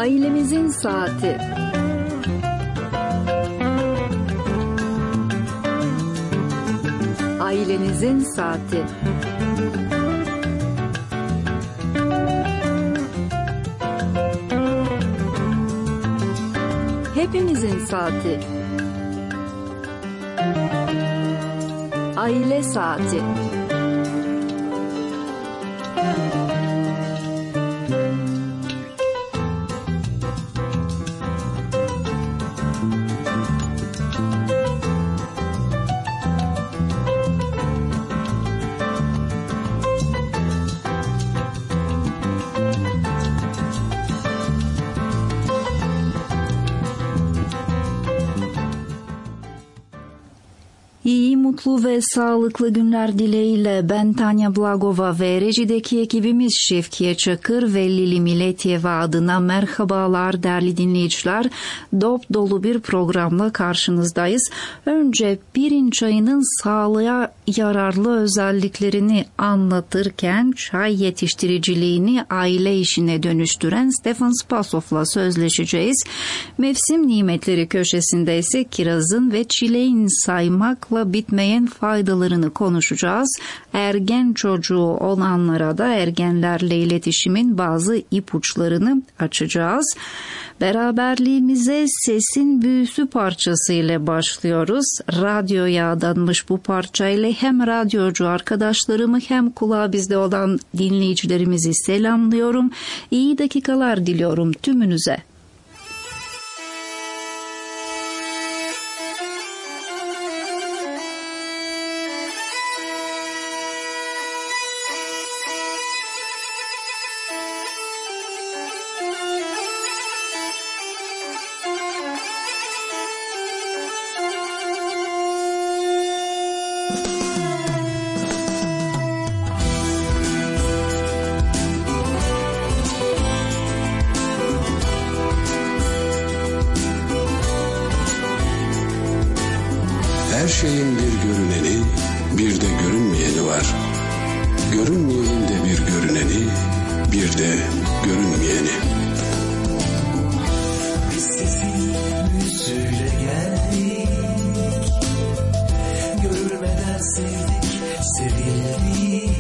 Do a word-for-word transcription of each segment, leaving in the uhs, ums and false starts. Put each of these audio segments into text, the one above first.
Ailemizin saati. Ailenizin saati. Hepimizin saati. Aile saati. İyi, mutlu ve sağlıklı günler dileğiyle ben Tanya Blagova ve rejideki ekibimiz Şevkiye Çakır ve Lili Miletiyeva adına merhabalar değerli dinleyiciler. Dop dolu bir programla karşınızdayız. Önce pirinç çayının sağlığa yararlı özelliklerini anlatırken çay yetiştiriciliğini aile işine dönüştüren Stefan Spasov'la sözleşeceğiz. Mevsim nimetleri köşesinde ise kirazın ve çileğin saymakla bitmeyen faydalarını konuşacağız. Ergen çocuğu olanlara da ergenlerle iletişimin bazı ipuçlarını açacağız. Beraberliğimize Sesin Büyüsü parçasıyla başlıyoruz. Radyoya adanmış bu parçayla hem radyocu arkadaşlarımı hem kulağı bizde olan dinleyicilerimizi selamlıyorum. İyi dakikalar diliyorum tümünüze. Her şeyin bir görüneni, bir de görünmeyeni var. Görünmeyenin de bir görüneni, bir de görünmeyeni. Biz sesin büyüsüyle geldik, görülmeden sevdik, sevildik.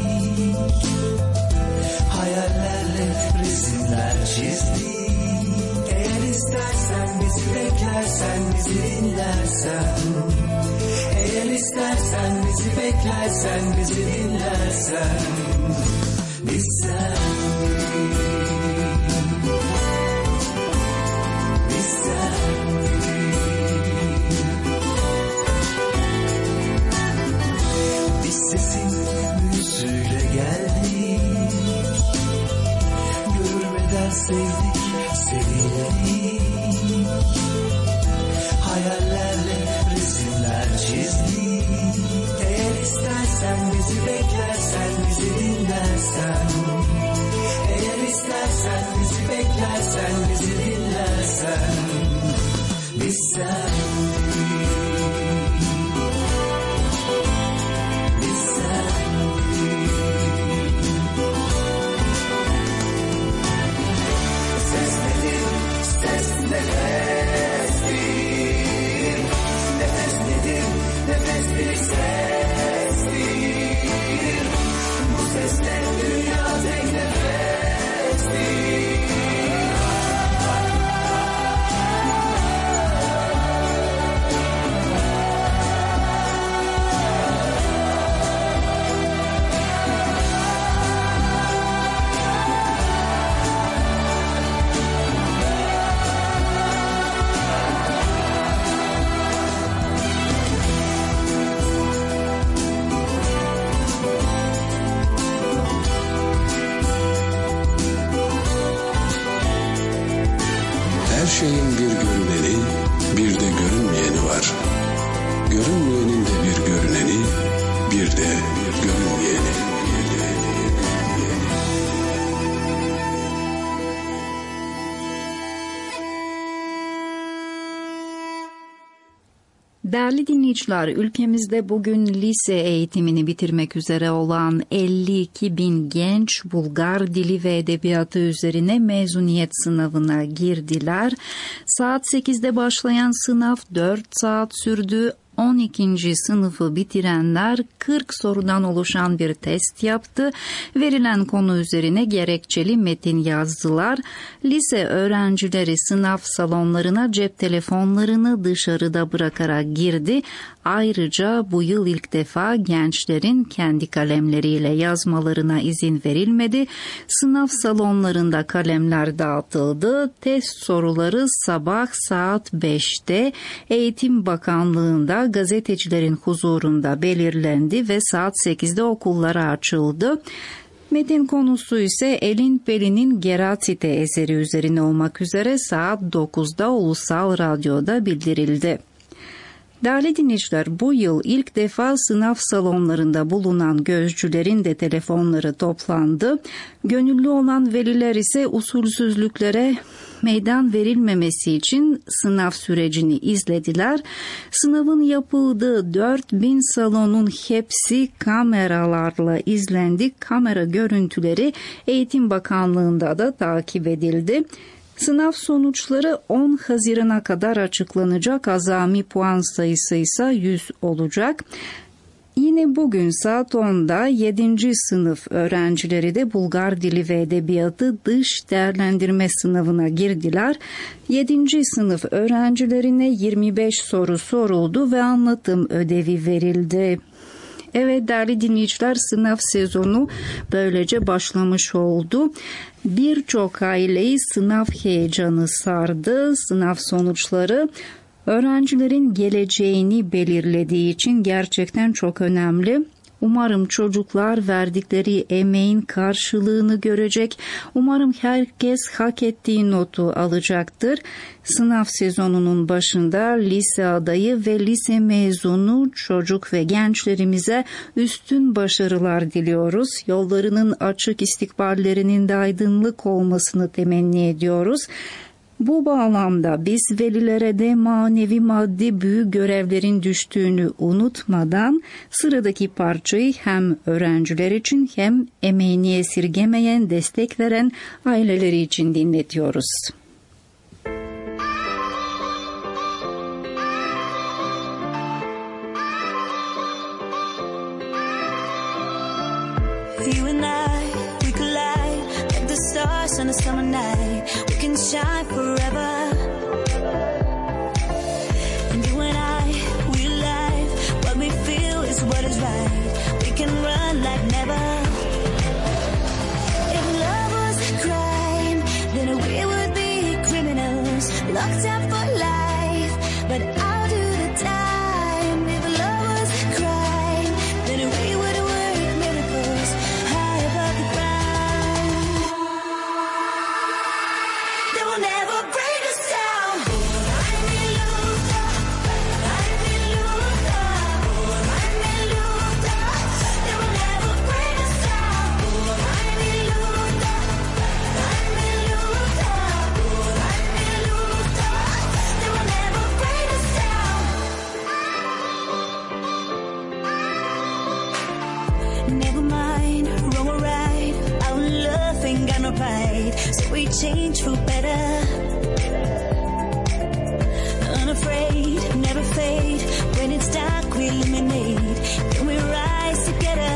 Hayallerle resimler çizdik. Eğer istersen bizi beklersen, bizi dinlersen. Eğer istersen bizi beklersen, bizi dinlersen. Biz sendik, biz sendik. Biz sesin büyüsüyle geldik, görülmeden sevdik, sevildik. Hayallerle resimler çizdik. Eğer istersen bizi beklersen, bizi dinlersen. Eğer istersen bizi beklersen, bizi dinlersen. Biz sendik, biz sendik. Ses nedir, ses nefestir. Nefes nedir, nefes bir sestir. Bu sesle dünya tek nefestir. Her şeyin bir görüneni, bir de görünmeyeni var. Görünmeyenin de bir görüneni, bir de görünmeyeni. Değerli dinleyiciler, ülkemizde bugün lise eğitimini bitirmek üzere olan elli iki bin genç Bulgar dili ve edebiyatı üzerine mezuniyet sınavına girdiler. Saat sekizde başlayan sınav dört saat sürdü. on ikinci sınıfı bitirenler kırk sorudan oluşan bir test yaptı. Verilen konu üzerine gerekçeli metin yazdılar. Lise öğrencileri sınav salonlarına cep telefonlarını dışarıda bırakarak girdi. Ayrıca bu yıl ilk defa gençlerin kendi kalemleriyle yazmalarına izin verilmedi. Sınav salonlarında kalemler dağıtıldı. Test soruları sabah saat beşte Eğitim Bakanlığı'nda gazetecilerin huzurunda belirlendi ve saat sekizde okullara açıldı. Metin konusu ise Elin Pelin'in Geratsite eseri üzerine olmak üzere saat dokuzda Ulusal Radyo'da bildirildi. Değerli dinleyiciler, bu yıl ilk defa sınav salonlarında bulunan gözcülerin de telefonları toplandı. Gönüllü olan veliler ise usulsüzlüklere meydan verilmemesi için sınav sürecini izlediler. Sınavın yapıldığı dört bin salonun hepsi kameralarla izlendi. Kamera görüntüleri Eğitim Bakanlığı'nda da takip edildi. Sınav sonuçları on Haziran'a kadar açıklanacak. Azami puan sayısı ise yüz olacak. Yine bugün saat onda yedinci sınıf öğrencileri de Bulgar Dili ve Edebiyatı dış değerlendirme sınavına girdiler. yedinci sınıf öğrencilerine yirmi beş soru soruldu ve anlatım ödevi verildi. Evet değerli dinleyiciler, sınav sezonu böylece başlamış oldu. Birçok aileyi sınav heyecanı sardı. Sınav sonuçları öğrencilerin geleceğini belirlediği için gerçekten çok önemli. Umarım çocuklar verdikleri emeğin karşılığını görecek. Umarım herkes hak ettiği notu alacaktır. Sınav sezonunun başında lise adayı ve lise mezunu çocuk ve gençlerimize üstün başarılar diliyoruz. Yollarının açık, istikballerinin de aydınlık olmasını temenni ediyoruz. Bu bağlamda biz velilere de manevi maddi büyük görevlerin düştüğünü unutmadan sıradaki parçayı hem öğrenciler için hem emeğini esirgemeyen, destek veren aileleri için dinletiyoruz. You and I, we collide like the stars on a summer night. We can shine forever. And you and I, we live. What we feel is what is right. We can run like never. If love was a crime, then we would be criminals, locked up for life. But I'll do the time. If love was a crime, then we would work miracles high above the ground. They will never break us down. I'm in Luther. I'm in Luther. I'm in Luther. They will never break us down. I'm in Luther. I'm in Luther. I'm in Luther. They will never break us down. Never mind, wrong or right. Our love ain't got no pride, so we change for better. Unafraid, never fade. When it's dark, we illuminate. Then we rise together.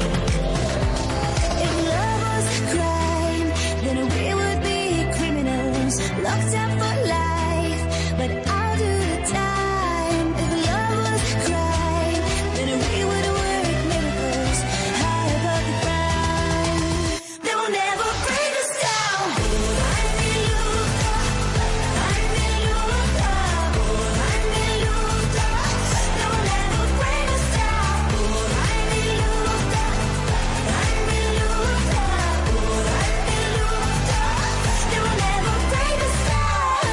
If love was a crime, then we would be criminals, locked up for life. But I'll do the time. If love was a crime, then we would work miracles high above the ground. They will never break us down. I'm in Luther. I'm in Luther. I'm in Luther. They will never break us down. I'm in Luther. I'm in Luther. I'm in Luther. They will never break us down.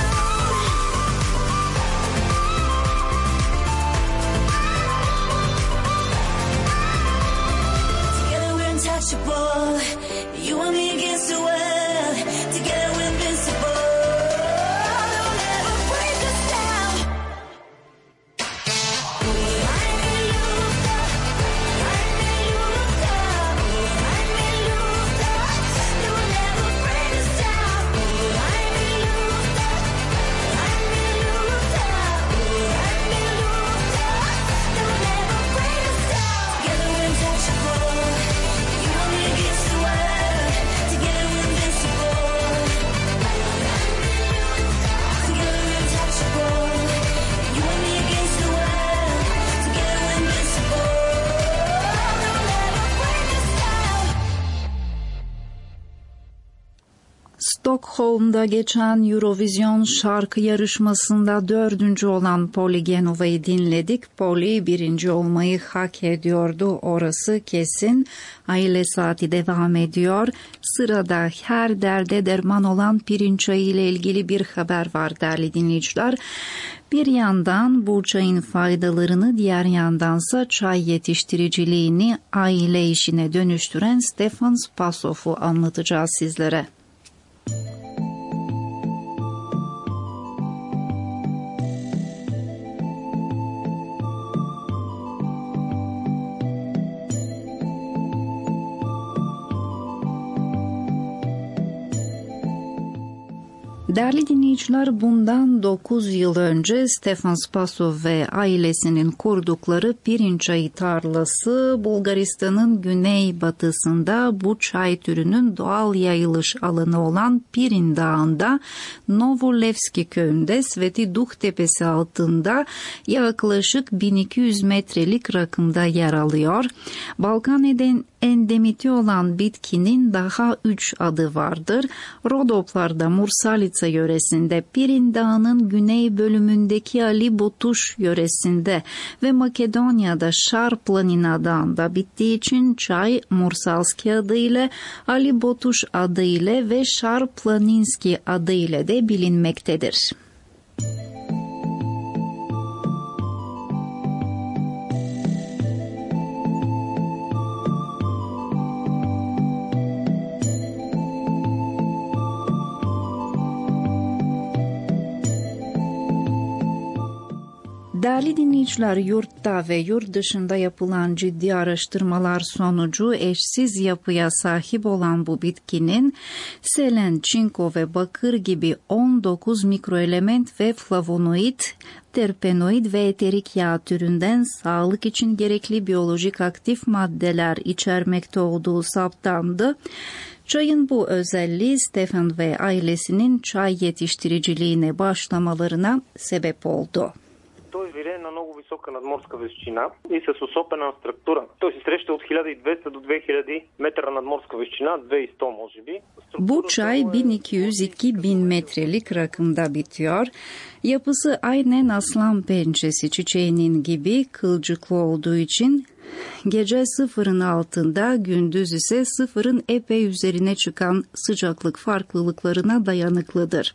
Together we're untouchable. You and me against the world. Together we're invincible. They'll never break us down. Stockholm'da geçen Eurovision şarkı yarışmasında dördüncü olan Polly Genova'yı dinledik. Polly birinci olmayı hak ediyordu, orası kesin. Aile Saati devam ediyor. Sırada her derde derman olan pirinç çayı ile ilgili bir haber var değerli dinleyiciler. Bir yandan bu çayın faydalarını, diğer yandansa çay yetiştiriciliğini aile işine dönüştüren Stefan Spasov'u anlatacağız sizlere. Değerli dinleyiciler, bundan dokuz yıl önce Stefan Spasov ve ailesinin kurdukları pirinç çayı tarlası Bulgaristan'ın güneybatısında bu çay türünün doğal yayılış alanı olan Pirin Dağı'nda Novolevski köyünde Sveti Duh Tepesi altında yaklaşık bin iki yüz metrelik rakımda yer alıyor. Balkan eden endemiti olan bitkinin daha üç adı vardır. Rodoplar'da Mursalica yöresinde, Pirin Dağı'nın güney bölümündeki Ali Botuş yöresinde ve Makedonya'da Şarplanin Dağı'nda bittiği için çay Mursalski adıyla, Ali Botuş adıyla ve Şarplaninski adıyla de bilinmektedir. Değerli dinleyiciler, yurtta ve yurt dışında yapılan ciddi araştırmalar sonucu eşsiz yapıya sahip olan bu bitkinin selen, çinko ve bakır gibi on dokuz mikroelement ve flavonoid, terpenoid ve eterik yağ türünden sağlık için gerekli biyolojik aktif maddeler içermekte olduğu saptandı. Çayın bu özelliği Stefan ve ailesinin çay yetiştiriciliğine başlamalarına sebep oldu. Той живее на много висока надморска височина и с особена структура. Той се среща от хиляда и двеста до две хиляди метра надморска височина, две хиляди и сто може би. Bu çay bin iki yüz iki bin metrelik rakımda bitiyor. Yapısı aynen aslan pençesi çiçeğinin gibi kılcıklı olduğu için gece sıfırın altında, gündüz ise sıfırın epey üzerine çıkan sıcaklık farklılıklarına dayanıklıdır.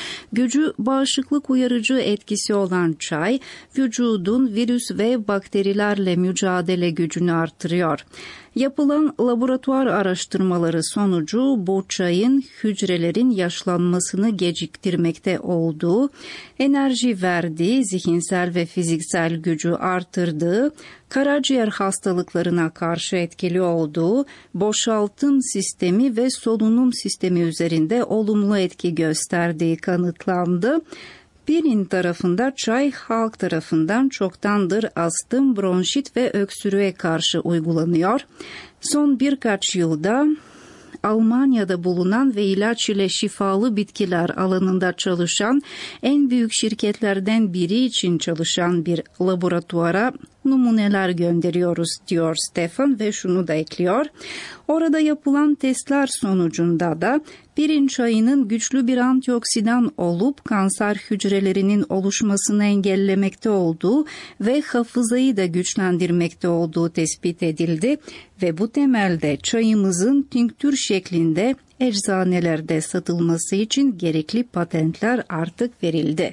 Gücü bağışıklık uyarıcı etkisi olan çay, vücudun virüs ve bakterilerle mücadele gücünü artırıyor. Yapılan laboratuvar araştırmaları sonucu bu çayın hücrelerin yaşlanmasını geciktirmekte olduğu, enerji verdiği, zihinsel ve fiziksel gücü artırdığı, karaciğer hastalıklarına karşı etkili olduğu, boşaltım sistemi ve solunum sistemi üzerinde olumlu etki gösterdiği kanıtlandı. Pirin tarafında çay halk tarafından çoktandır astım, bronşit ve öksürüğe karşı uygulanıyor. Son birkaç yılda Almanya'da bulunan ve ilaç ile şifalı bitkiler alanında çalışan en büyük şirketlerden biri için çalışan bir laboratuvara numuneler gönderiyoruz diyor Stefan ve şunu da ekliyor. Orada yapılan testler sonucunda da pirinç çayının güçlü bir antioksidan olup kanser hücrelerinin oluşmasını engellemekte olduğu ve hafızayı da güçlendirmekte olduğu tespit edildi ve bu temelde çayımızın tinktür şeklinde eczanelerde satılması için gerekli patentler artık verildi.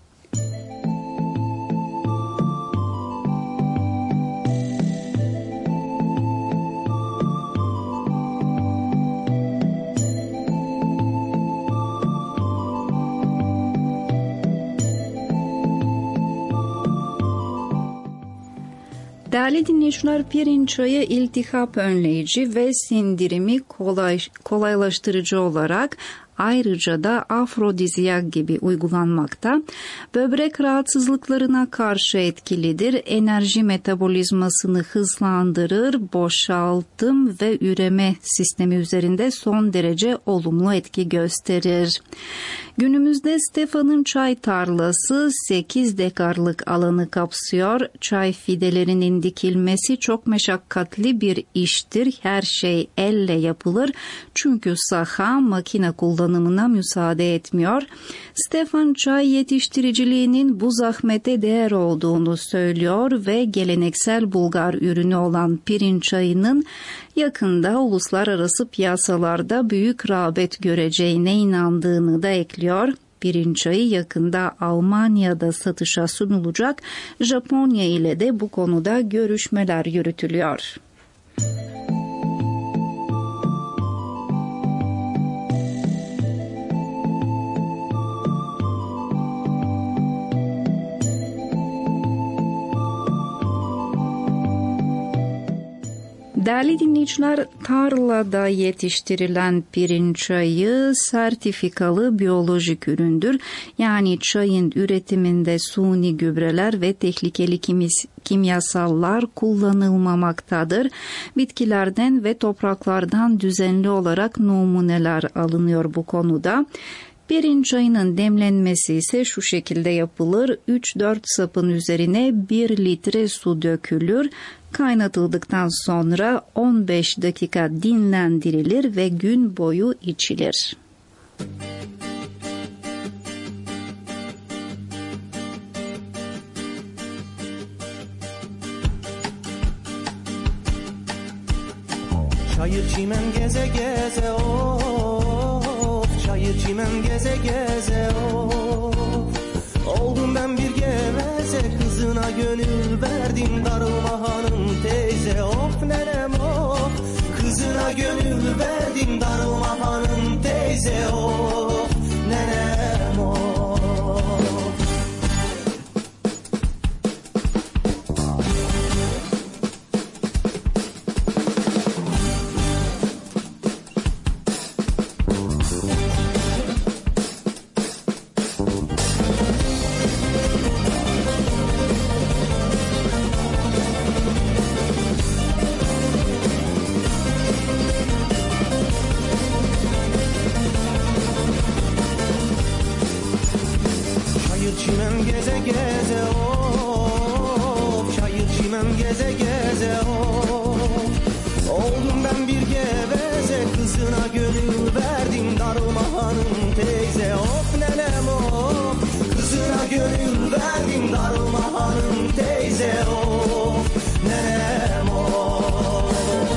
Değerli dinleyiciler, pirinç çayı iltihap önleyici ve sindirimi kolay, kolaylaştırıcı olarak ayrıca da afrodizyak gibi uygulanmakta. Böbrek rahatsızlıklarına karşı etkilidir, enerji metabolizmasını hızlandırır, boşaltım ve üreme sistemi üzerinde son derece olumlu etki gösterir. Günümüzde Stefan'ın çay tarlası sekiz dekarlık alanı kapsıyor. Çay fidelerinin dikilmesi çok meşakkatli bir iştir. Her şey elle yapılır. Çünkü saha makine kullanılıyor. kullanımına müsaade etmiyor. Stefan çay yetiştiriciliğinin bu zahmete değer olduğunu söylüyor ve geleneksel Bulgar ürünü olan pirinç çayının yakında uluslararası piyasalarda büyük rağbet göreceğine inandığını da ekliyor. Pirinç çayı yakında Almanya'da satışa sunulacak. Japonya ile de bu konuda görüşmeler yürütülüyor. Değerli dinleyiciler, tarlada yetiştirilen pirinç çayı sertifikalı biyolojik üründür. Yani çayın üretiminde suni gübreler ve tehlikeli kimyasallar kullanılmamaktadır. Bitkilerden ve topraklardan düzenli olarak numuneler alınıyor bu konuda. Pirinç çayının demlenmesi ise şu şekilde yapılır. üç dört sapın üzerine bir litre su dökülür. Kaynatıldıktan sonra on beş dakika dinlendirilir ve gün boyu içilir. Çayır çimen geze geze of, çayır çimen geze geze of. Oldum ben bir geveze, kızına gönül verdim, darılma hanım teyze of nenem of. Kızına gönül verdim, darılma hanım teyze of nenem of. Çimen geze geze of, çayır çimen geze geze of. Oldum ben bir geveze, kızına gönül verdim, darılma hanım teyze of nenem of. Kızına gönül verdim, darılma hanım teyze of nenem of.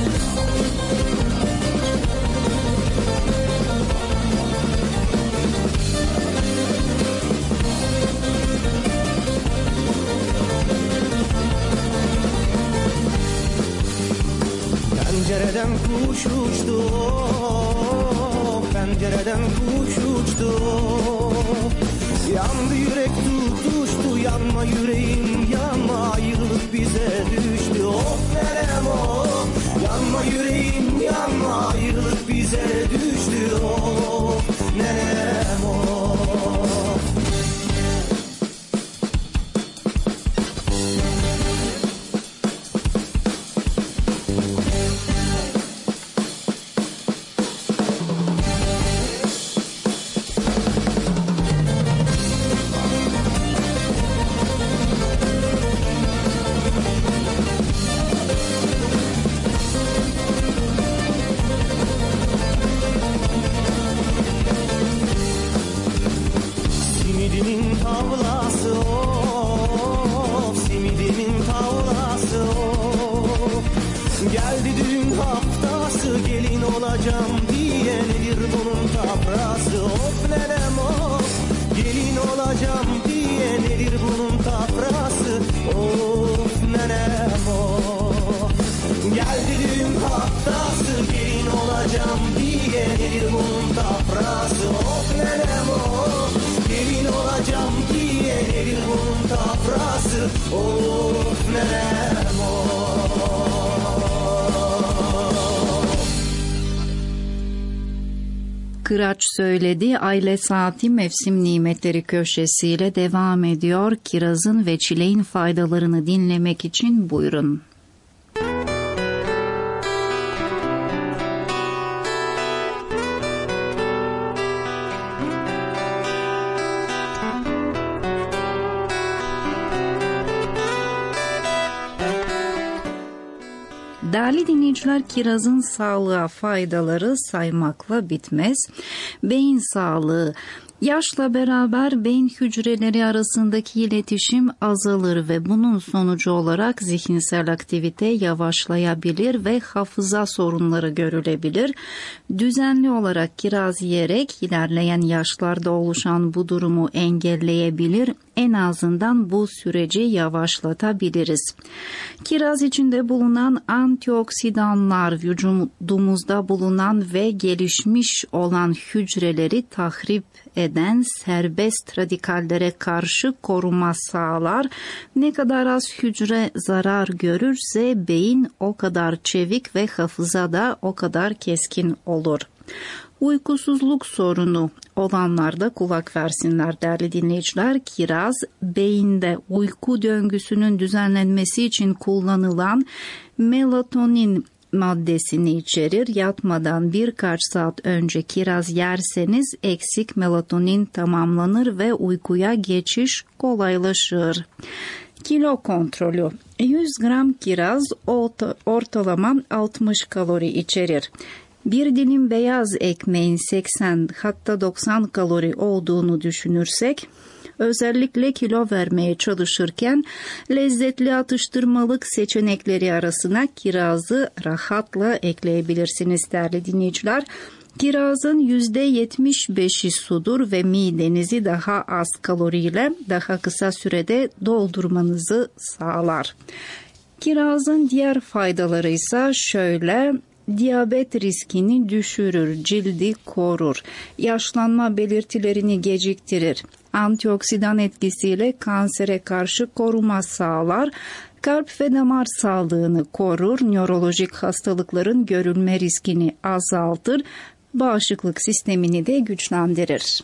Pencereden kuş uçtu, pencereden kuş uçtu. Yandı yürek tutuştu, yanma yüreğim yanma, ayrılık bize düştü. Of nenem of, yanma yüreğim yanma, ayrılık bize düştü. Of nenem of. Simidimin tavlası of, simidimin tavlası of. Geldi düğün haftası, gelin olacağım diye nedir bunun tafrası. Of nenem of, gelin olacağım diye nedir bunun tafrası. Of nenem of. Geldi düğün haftası, gelin olacağım diye nedir bunun tafrası. Of nenem of. Gelin olacağım diye nedir bunun tafrası. Of nenem of. Kıraç söyledi. Aile Saati Mevsim Nimetleri köşesiyle devam ediyor. Kirazın ve çileğin faydalarını dinlemek için buyurun. Değerli dinleyiciler, kirazın sağlığa faydaları saymakla bitmez. Beyin sağlığı. Yaşla beraber beyin hücreleri arasındaki iletişim azalır ve bunun sonucu olarak zihinsel aktivite yavaşlayabilir ve hafıza sorunları görülebilir. Düzenli olarak kiraz yiyerek ilerleyen yaşlarda oluşan bu durumu engelleyebilir. En azından bu süreci yavaşlatabiliriz. Kiraz içinde bulunan antioksidanlar vücudumuzda bulunan ve gelişmiş olan hücreleri tahrip eden serbest radikallere karşı koruma sağlar. Ne kadar az hücre zarar görürse beyin o kadar çevik ve hafıza da o kadar keskin olur. Uykusuzluk sorunu olanlarda kulak versinler değerli dinleyiciler. Kiraz beyinde uyku döngüsünün düzenlenmesi için kullanılan melatonin maddesini içerir. Yatmadan birkaç saat önce kiraz yerseniz eksik melatonin tamamlanır ve uykuya geçiş kolaylaşır. Kilo kontrolü. yüz gram kiraz ortalama altmış kalori içerir. Bir dilim beyaz ekmeğin seksen hatta doksan kalori olduğunu düşünürsek, özellikle kilo vermeye çalışırken lezzetli atıştırmalık seçenekleri arasına kirazı rahatla ekleyebilirsiniz değerli dinleyiciler. Kirazın yüzde yetmiş beşi sudur ve midenizi daha az kaloriyle daha kısa sürede doldurmanızı sağlar. Kirazın diğer faydaları ise şöyle: diyabet riskini düşürür, cildi korur, yaşlanma belirtilerini geciktirir, antioksidan etkisiyle kansere karşı koruma sağlar, kalp ve damar sağlığını korur, nörolojik hastalıkların görülme riskini azaltır, bağışıklık sistemini de güçlendirir.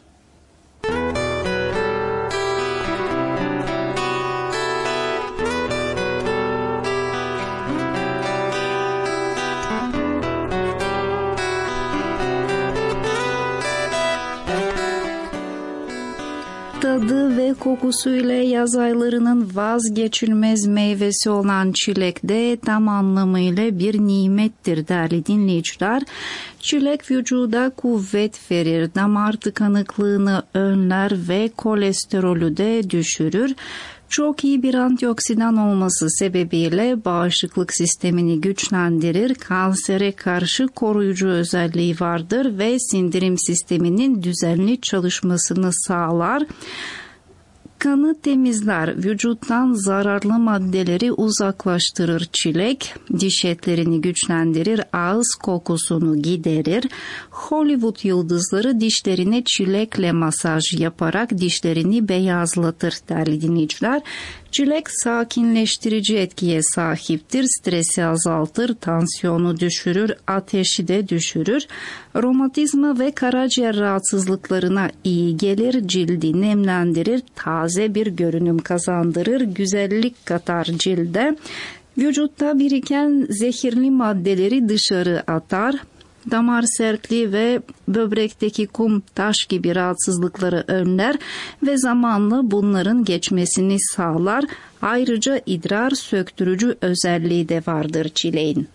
Tadı ve kokusuyla yaz aylarının vazgeçilmez meyvesi olan çilek de tam anlamıyla bir nimettir değerli dinleyiciler. Çilek vücuda kuvvet verir, damar tıkanıklığını önler ve kolesterolü de düşürür. Çok iyi bir antioksidan olması sebebiyle bağışıklık sistemini güçlendirir, kansere karşı koruyucu özelliği vardır ve sindirim sisteminin düzenli çalışmasını sağlar. Kanı temizler, vücuttan zararlı maddeleri uzaklaştırır çilek, diş etlerini güçlendirir, ağız kokusunu giderir. Hollywood yıldızları dişlerine çilekle masaj yaparak dişlerini beyazlatır değerli dinleyiciler. Çilek sakinleştirici etkiye sahiptir, stresi azaltır, tansiyonu düşürür, ateşi de düşürür. Romatizma ve karaciğer rahatsızlıklarına iyi gelir, cildi nemlendirir, taze bir görünüm kazandırır, güzellik katar cilde. Vücutta biriken zehirli maddeleri dışarı atar. Damar sertliği ve böbrekteki kum, taş gibi rahatsızlıkları önler ve zamanla bunların geçmesini sağlar. Ayrıca idrar söktürücü özelliği de vardır çileğin.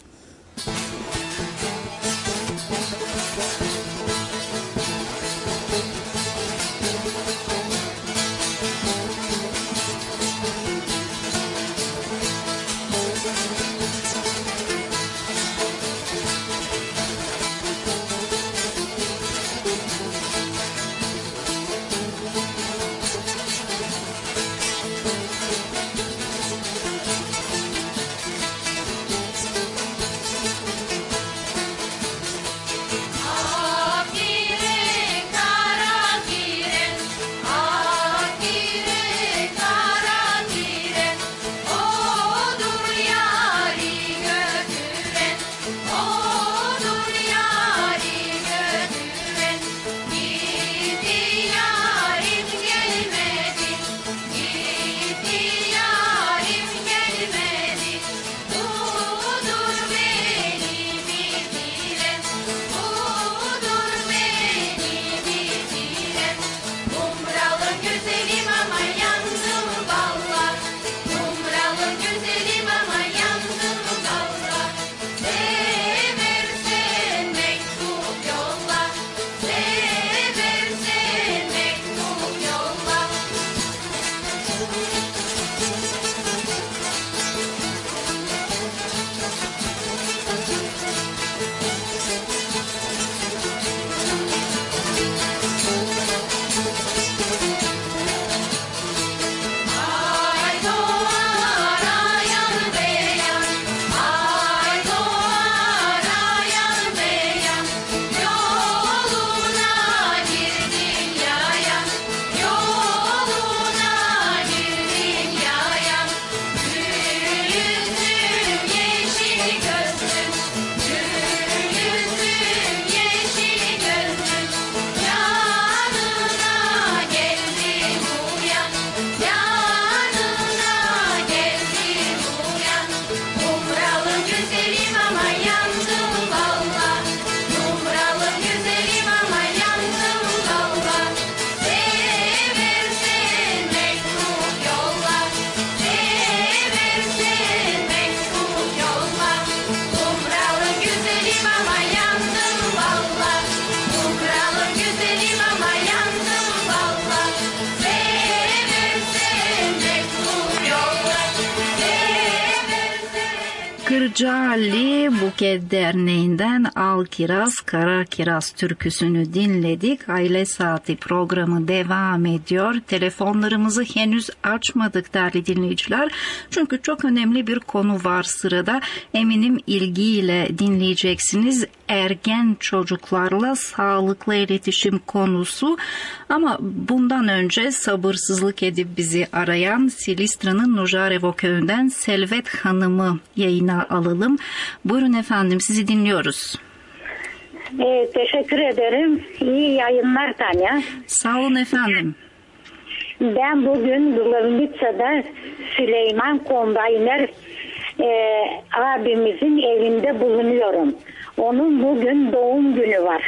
Kırcaali Buket Derneği'nden Al Kiraz Kara Kiraz türküsünü dinledik. Aile Saati programı devam ediyor. Telefonlarımızı henüz açmadık değerli dinleyiciler. Çünkü çok önemli bir konu var sırada. Eminim ilgiyle dinleyeceksiniz. Ergen çocuklarla sağlıklı iletişim konusu. Ama bundan önce sabırsızlık edip bizi arayan Silistra'nın Nujarevo köyünden Selvet Hanım'ı yayına alalım. Buyurun efendim, sizi dinliyoruz. Ee, teşekkür ederim. İyi yayınlar Tanya. Sağ olun efendim. Ben bugün Dulavnica'da Süleyman Kombiner e, abimizin evinde bulunuyorum. Onun bugün doğum günü var.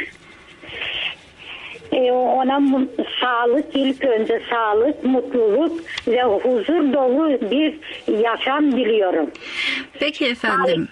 E, ona mu- sağlık, ilk önce sağlık, mutluluk ve huzur dolu bir yaşam diliyorum. Peki efendim.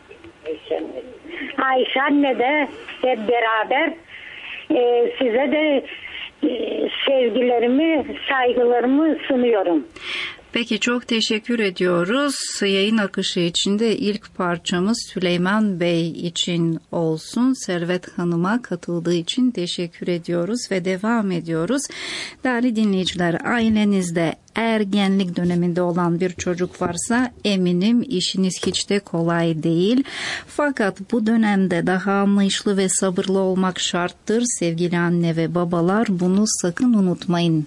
Ayşe anne de hep beraber e, size de e, sevgilerimi, saygılarımı sunuyorum. Peki çok teşekkür ediyoruz. Yayın akışı içinde ilk parçamız Süleyman Bey için olsun. Servet Hanım'a katıldığı için teşekkür ediyoruz ve devam ediyoruz. Değerli dinleyiciler, ailenizde ergenlik döneminde olan bir çocuk varsa eminim işiniz hiç de kolay değil. Fakat bu dönemde daha anlayışlı ve sabırlı olmak şarttır. Sevgili anne ve babalar, bunu sakın unutmayın.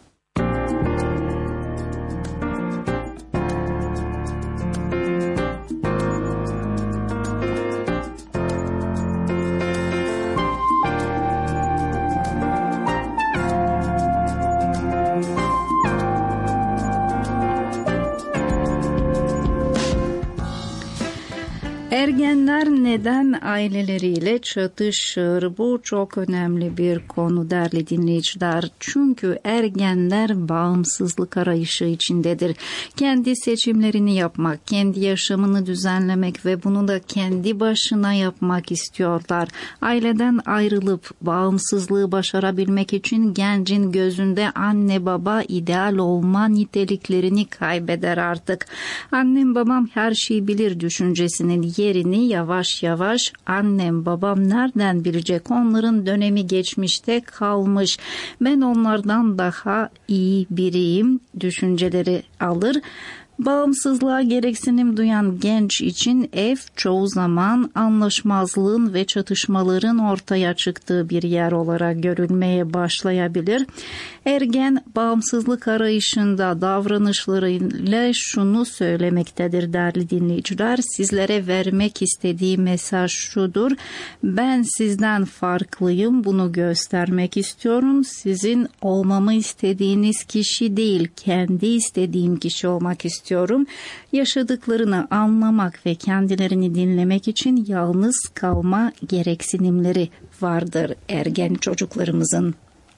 Ergenler neden aileleriyle çatışır? Bu çok önemli bir konu değerli dinleyiciler. Çünkü ergenler bağımsızlık arayışı içindedir. Kendi seçimlerini yapmak, kendi yaşamını düzenlemek ve bunu da kendi başına yapmak istiyorlar. Aileden ayrılıp bağımsızlığı başarabilmek için gencin gözünde anne baba ideal olma niteliklerini kaybeder artık. Annem babam her şeyi bilir düşüncesinin yerini yavaş yavaş annem babam nereden bilecek, onların dönemi geçmişte kalmış, ben onlardan daha iyi biriyim düşünceleri alır. Bağımsızlığa gereksinim duyan genç için ev çoğu zaman anlaşmazlığın ve çatışmaların ortaya çıktığı bir yer olarak görülmeye başlayabilir. Ergen bağımsızlık arayışında davranışlarıyla şunu söylemektedir değerli dinleyiciler. Sizlere vermek istediği mesaj şudur: ben sizden farklıyım, bunu göstermek istiyorum. Sizin olmamı istediğiniz kişi değil, kendi istediğim kişi olmak istiyorum. Yaşadıklarını anlamak ve kendilerini dinlemek için yalnız kalma gereksinimleri vardır ergen çocuklarımızın.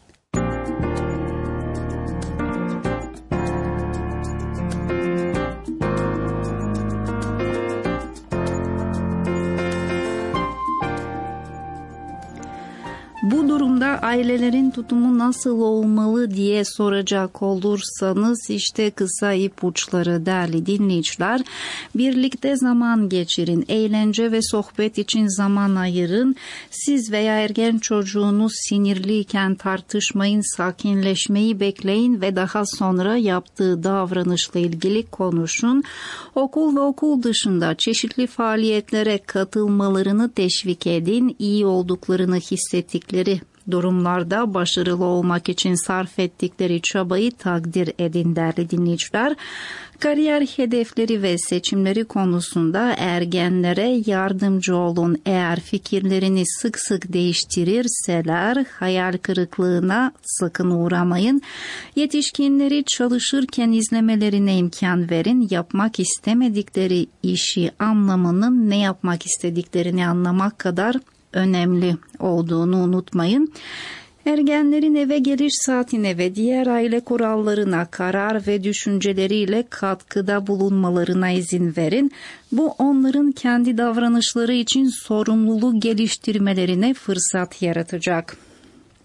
Bu durumda ailelerin tutumu nasıl olmalı diye soracak olursanız işte kısa ipuçları değerli dinleyiciler. Birlikte zaman geçirin, eğlence ve sohbet için zaman ayırın. Siz veya ergen çocuğunuz sinirliyken tartışmayın, sakinleşmeyi bekleyin ve daha sonra yaptığı davranışla ilgili konuşun. Okul ve okul dışında çeşitli faaliyetlere katılmalarını teşvik edin. İyi olduklarını hissettikleri durumlarda başarılı olmak için sarf ettikleri çabayı takdir edin değerli dinleyiciler. Kariyer hedefleri ve seçimleri konusunda ergenlere yardımcı olun. Eğer fikirlerini sık sık değiştirirseler hayal kırıklığına sakın uğramayın. Yetişkinleri çalışırken izlemelerine imkan verin. Yapmak istemedikleri işi anlamanın ne yapmak istediklerini anlamak kadar önemli olduğunu unutmayın. Ergenlerin eve geliş saatine ve diğer aile kurallarına karar ve düşünceleriyle katkıda bulunmalarına izin verin. Bu onların kendi davranışları için sorumluluğu geliştirmelerine fırsat yaratacak.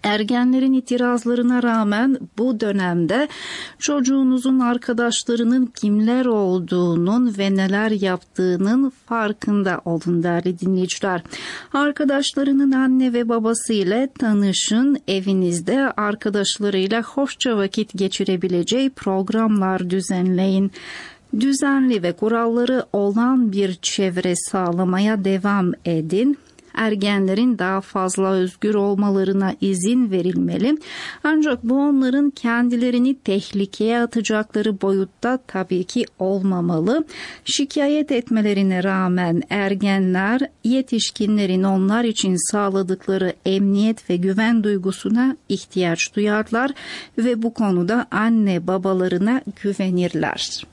Ergenlerin itirazlarına rağmen bu dönemde çocuğunuzun arkadaşlarının kimler olduğunun ve neler yaptığının farkında olun değerli dinleyiciler. Arkadaşlarının anne ve babası ile tanışın, evinizde arkadaşlarıyla hoşça vakit geçirebileceği programlar düzenleyin. Düzenli ve kuralları olan bir çevre sağlamaya devam edin. Ergenlerin daha fazla özgür olmalarına izin verilmeli. Ancak bu onların kendilerini tehlikeye atacakları boyutta tabii ki olmamalı. Şikayet etmelerine rağmen ergenler yetişkinlerin onlar için sağladıkları emniyet ve güven duygusuna ihtiyaç duyarlar ve bu konuda anne babalarına güvenirler.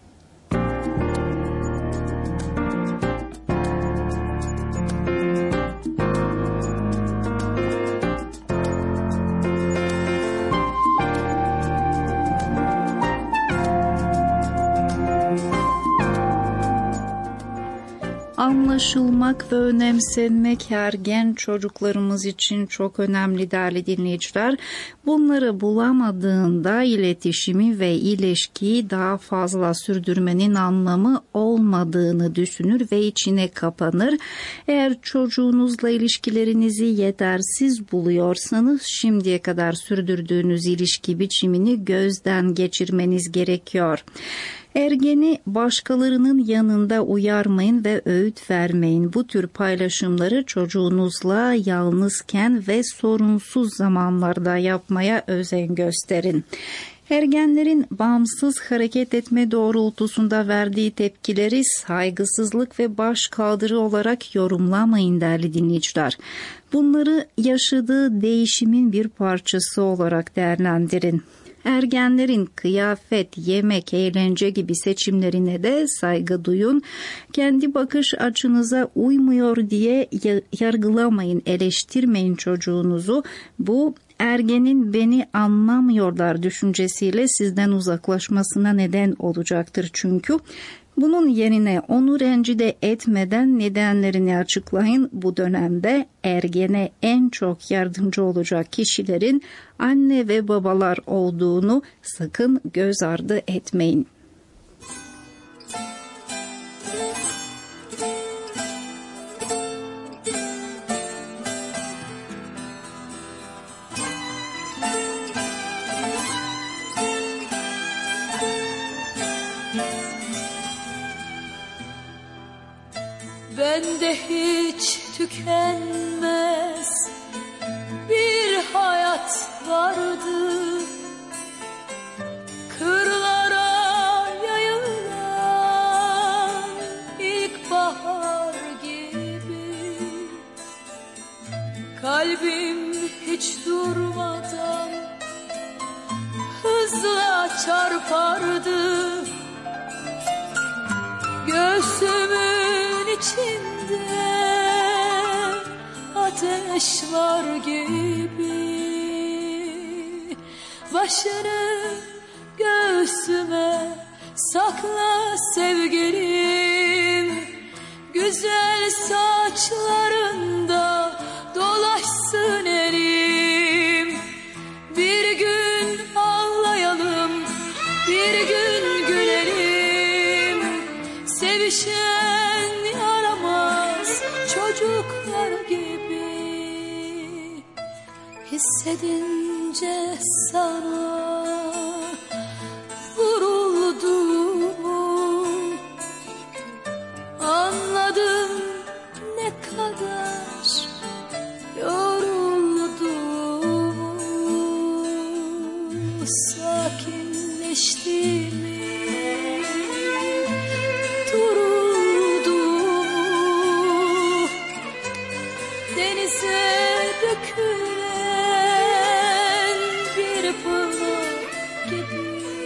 Anlaşılmak ve önemsenmek ergen çocuklarımız için çok önemli değerli dinleyiciler. Bunları bulamadığında iletişimi ve ilişkiyi daha fazla sürdürmenin anlamı olmadığını düşünür ve içine kapanır. Eğer çocuğunuzla ilişkilerinizi yetersiz buluyorsanız şimdiye kadar sürdürdüğünüz ilişki biçimini gözden geçirmeniz gerekiyor. Ergeni başkalarının yanında uyarmayın ve öğüt vermeyin. Bu tür paylaşımları çocuğunuzla yalnızken ve sorunsuz zamanlarda yapmaya özen gösterin. Ergenlerin bağımsız hareket etme doğrultusunda verdiği tepkileri saygısızlık ve başkaldırı olarak yorumlamayın değerli dinleyiciler. Bunları yaşadığı değişimin bir parçası olarak değerlendirin. Ergenlerin kıyafet, yemek, eğlence gibi seçimlerine de saygı duyun. Kendi bakış açınıza uymuyor diye yargılamayın, eleştirmeyin çocuğunuzu. Bu ergenin beni anlamıyorlar düşüncesiyle sizden uzaklaşmasına neden olacaktır çünkü. Bunun yerine onu rencide etmeden nedenlerini açıklayın. Bu dönemde ergene en çok yardımcı olacak kişilerin anne ve babalar olduğunu sakın göz ardı etmeyin. Bende hiç tükenmez bir hayat vardı, kırlara yayılan ilkbahar gibi. Kalbim hiç durmadan hızla çarpardı, göğsümün içinde ateş var gibi. Başını göğsüme sakla sevgilim, güzel saçlarında dolaşsın elim. Bir gün ağlayalım, bir gün gülelim, sevişen yaramaz çocuklar gibi. Hissedince sana vurulduğumu anladım, ne kadar yorulduğumu, sakinleştiğimi, durulduğumu, denize dökülen bir pınar gibi.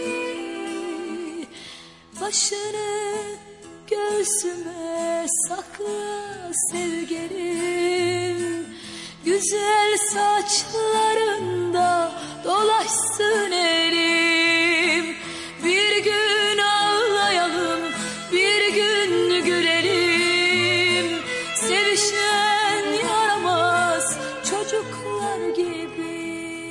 Başını göğsüme sakla sevgilim, güzel saçlarında dolaşsın elim. Bir gün ağlayalım, bir gün gülelim, sevişen yaramaz çocuklar gibi.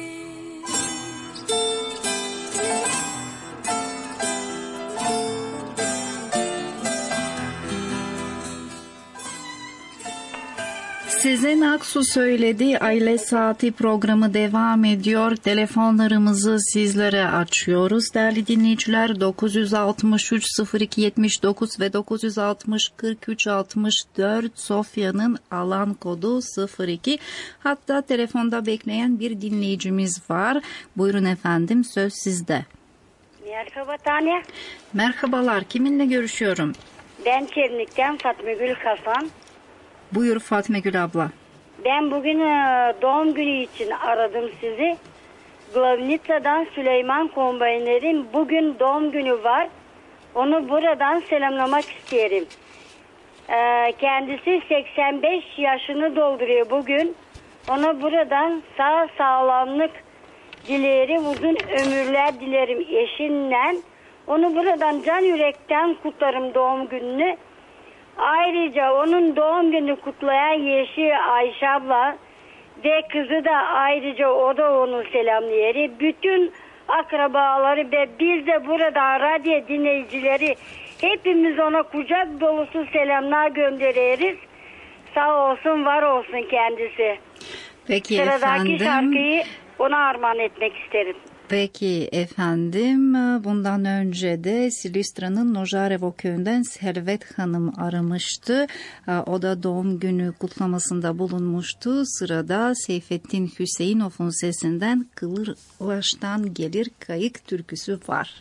Sezen Aksu söyledi. Aile Saati programı devam ediyor. Telefonlarımızı sizlere açıyoruz. Değerli dinleyiciler, dokuz altı üç sıfır iki yetmiş dokuz ve dokuz altı kırk üç altmış dört Sofya'nın alan kodu sıfır iki. Hatta telefonda bekleyen bir dinleyicimiz var. Buyurun efendim, söz sizde. Merhaba Tanya. Merhabalar. Kiminle görüşüyorum? Ben Çernik'ten Fatma Gül Hasan. Buyur Fatma Gül abla. Ben bugün doğum günü için aradım sizi. Glavnitsa'dan Süleyman Kombayner'in bugün doğum günü var. Onu buradan selamlamak isterim. Kendisi seksen beş yaşını dolduruyor bugün. Ona buradan sağ sağlamlık dilerim, uzun ömürler dilerim eşinden. Onu buradan can yürekten kutlarım doğum gününü. Ayrıca onun doğum günü kutlayan yeşi Ayşe abla ve kızı da ayrıca o da onun selamlayeri. Bütün akrabaları ve biz de burada radyo dinleyicileri hepimiz ona kucak dolusu selamlar göndeririz. Sağ olsun, var olsun kendisi. Peki Sıradaki efendim. şarkıyı ona armağan etmek isterim. Peki efendim, bundan önce de Silistra'nın Nojarevo köyünden Servet Hanım aramıştı. O da doğum günü kutlamasında bulunmuştu. Sırada Seyfettin Hüseyinov'un sesinden Kıvırlaş'tan gelir kayık türküsü var.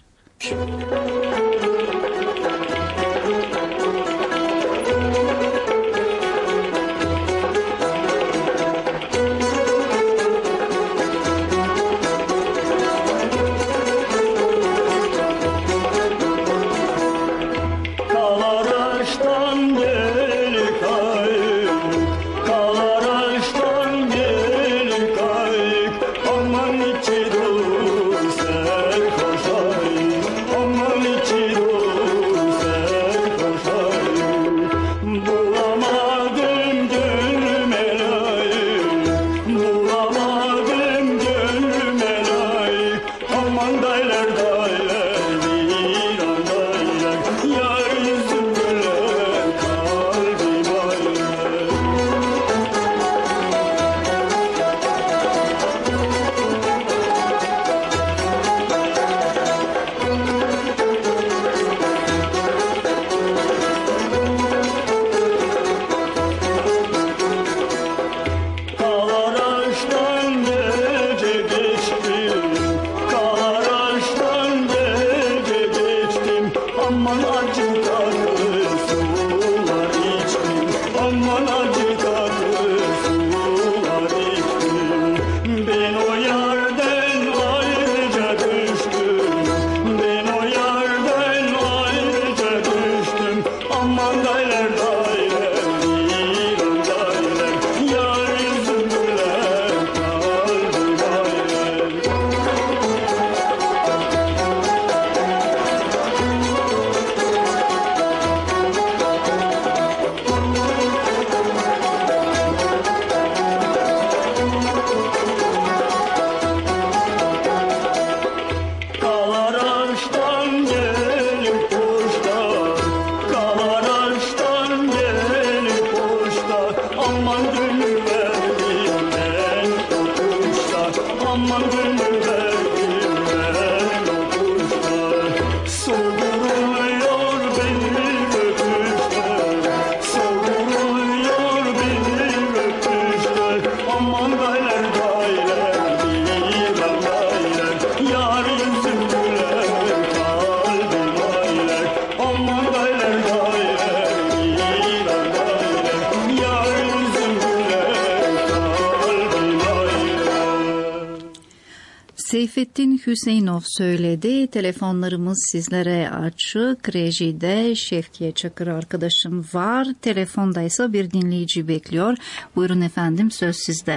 Seyfettin Hüseyinov söyledi. Telefonlarımız sizlere açık. Rejide Şevkiye Çakır arkadaşım var. Telefondaysa bir dinleyici bekliyor. Buyurun efendim, söz sizde.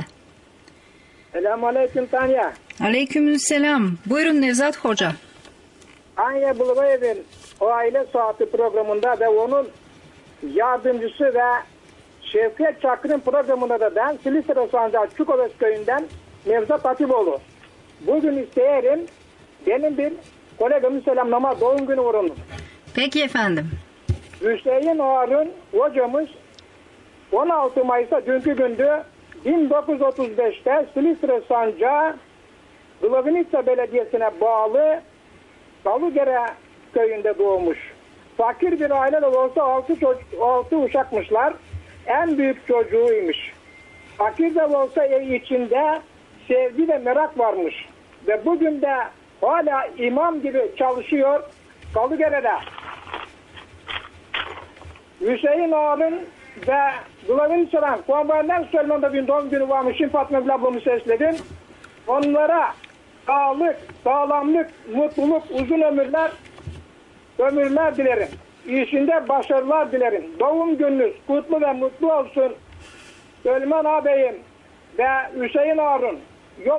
Selamünaleyküm Tanya. Aleykümselam. Buyurun Nevzat Hoca. Anya Bulubayev'in o aile saati programında ve onun yardımcısı ve Şevket Çakır'ın programında da ben Silistra Sancağı Çukovez köyünden Nevzat Hatipoğlu. Bugün isteyelim benim bir kolegamın selamlama doğum günü uğrunu. Peki efendim. Hüseyin Ağar'ın hocamız on altı Mayıs'ta dünkü gündü bin dokuz yüz otuz beşte Silivri Sancağı Glavnitsa Belediyesi'ne bağlı Salugere köyünde doğmuş. Fakir bir aile de olsa altı, çocuk, altı uşakmışlar. En büyük çocuğuymuş. Fakir de olsa ev içinde sevgi ve merak varmış. Ve bugün de hala imam gibi çalışıyor Salugere'de. Hüseyin Ağa'nın ve Glavnitsa'dan Konvander Sölman'da bir doğum günü varmış. Şimdi Fatma Gül ablamı sesledim. Onlara sağlık, sağlamlık, mutluluk, uzun ömürler ömürler dilerim. İşinde başarılar dilerim. Doğum gününüz kutlu ve mutlu olsun. Süleyman ağabeyim ve Hüseyin Ağa'nın yol...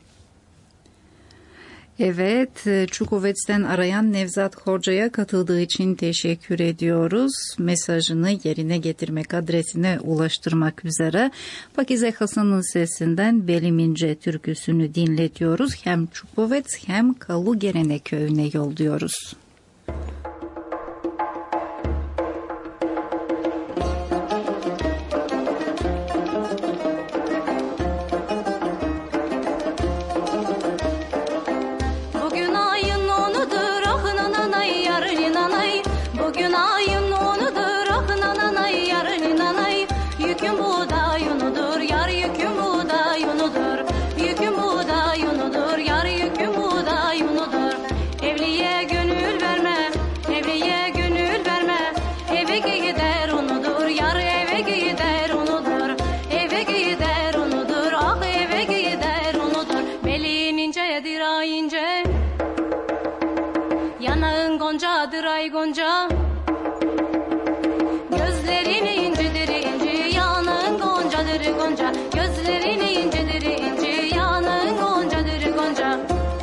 Evet, Çukovets'ten arayan Nevzat Hoca'ya katıldığı için teşekkür ediyoruz. Mesajını yerine getirmek adresine ulaştırmak üzere Pakize Hasan'ın sesinden Belim İnce türküsünü dinletiyoruz. Hem Çukovets hem Kalugere köyüne yolluyoruz. Goncadır ay gonca, gözlerini incidir inci, yanın goncadır gonca, gözlerini incidir inci, yanın goncadır gonca.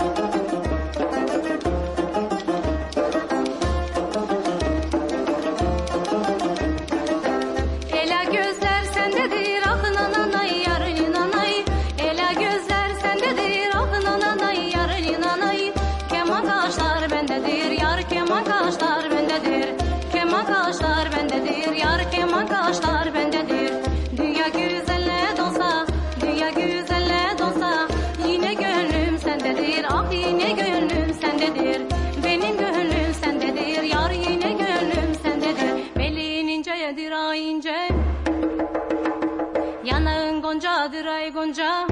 Ela gözler sendedir, ah nanay yarın nanay, ela gözler sendedir, ah nanay yarın nanay, keman kaşlar bendedir, yar keman kaşlar bendedir, keman kaşlar bendedir, yar keman kaşlar bendedir. Dünya güzelle dolsa, dünya güzelle dolsa, yine gönlüm sendedir, ah yine gönlüm sendedir. Benim gönlüm sendedir, yar yine gönlüm sendedir. Belin incedir ay ince, yanağın goncadır ay gonca,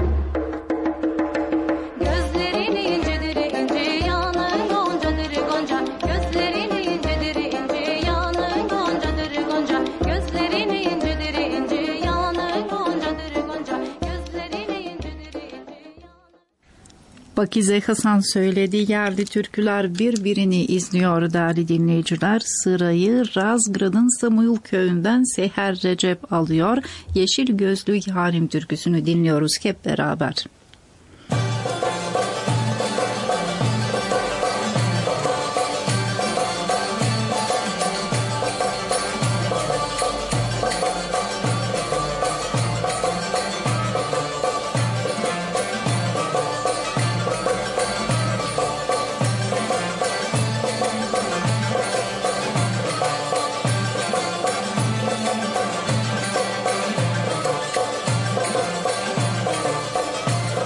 gözlerin incedir ince, yanağın goncadır gonca, gözlerin incedir ince, yanağın goncadır gonca, gözlerin incedir ince, yanağın goncadır gonca, gözlerin incedir ince. Pakize Hasan söyledi. Yerli türküler birbirini izliyor değerli dinleyiciler. Sırayı Razgrad'ın Samuel köyünden Seher Recep alıyor. Yeşil Gözlü Yarim türküsünü dinliyoruz hep beraber. Thank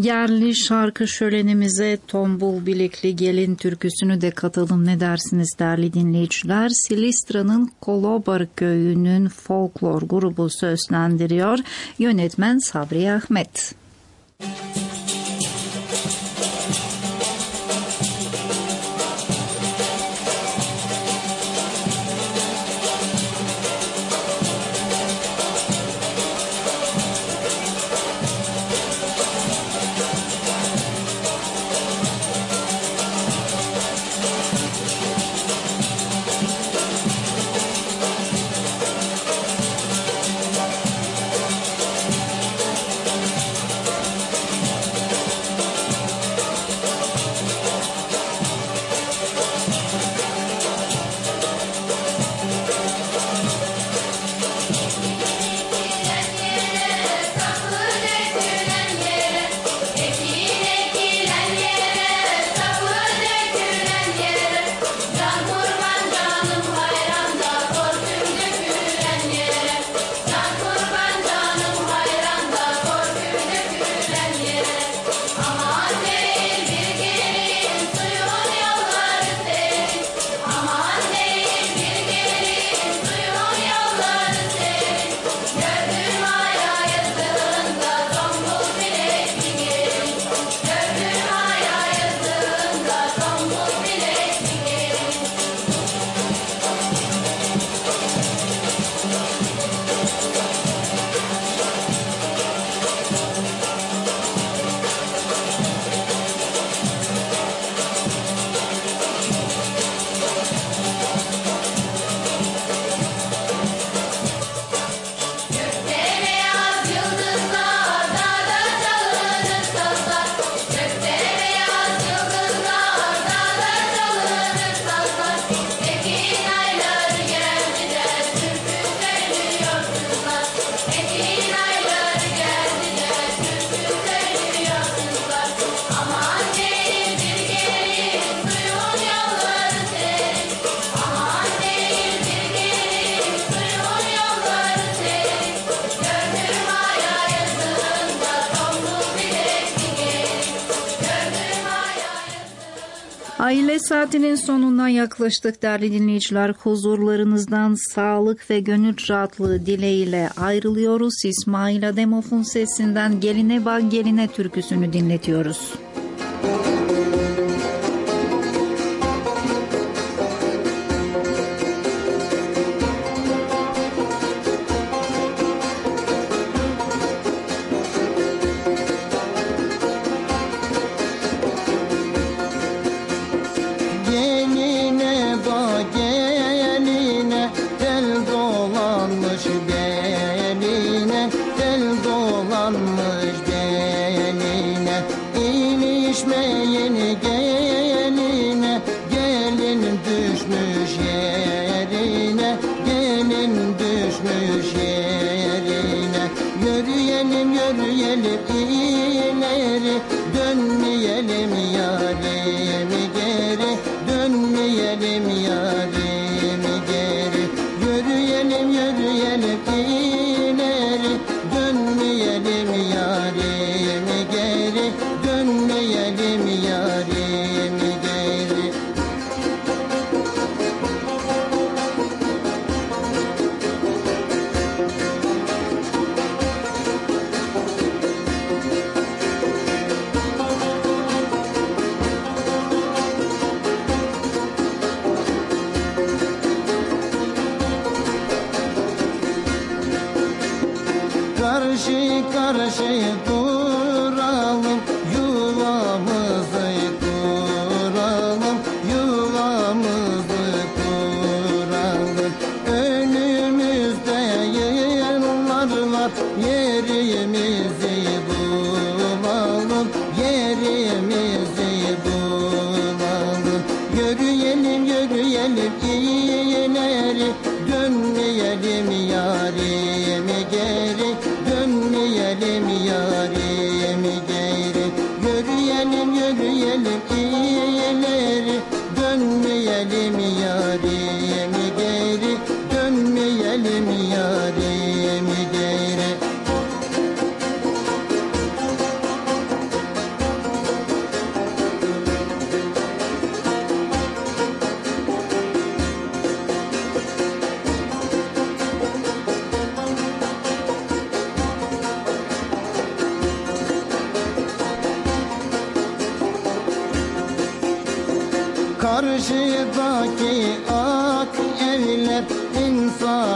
Yerli şarkı şölenimize Tombul Bilekli Gelin türküsünü de katalım ne dersiniz değerli dinleyiciler? Silistra'nın Kolobar köyünün folklor grubu seslendiriyor. Yönetmen Sabri Ahmet. Aile saatinin sonuna yaklaştık değerli dinleyiciler. Huzurlarınızdan sağlık ve gönül rahatlığı dileğiyle ayrılıyoruz. İsmail Ademov'un sesinden Geline Bak Geline türküsünü dinletiyoruz. Karşı karşı duralım, yuvamızı kuralım, yuvamızı kuralım. Önümüzde yıllar var, yerimizi bulalım, yerimizi bulalım. Yürüyelim, yürüyelim ileri, dönmeyelim yarim geri, dönmeyelim yarim geri. Yürüyelim, yürüyelim ileri, dönmeyelim yarim geri, dönmeyelim yarim geri.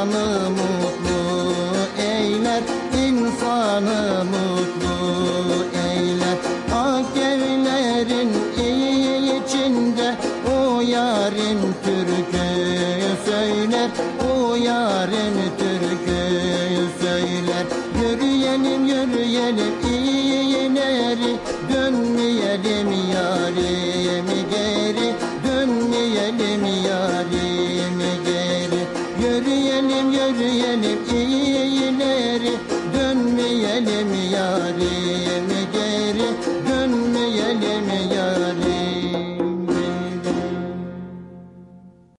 insanı mutlu eyler, insanı mutlu eyler. Ak evlerin içinde o yarim türkü söyler, o yarim türkü söyler. Yürüyelim yürüyelim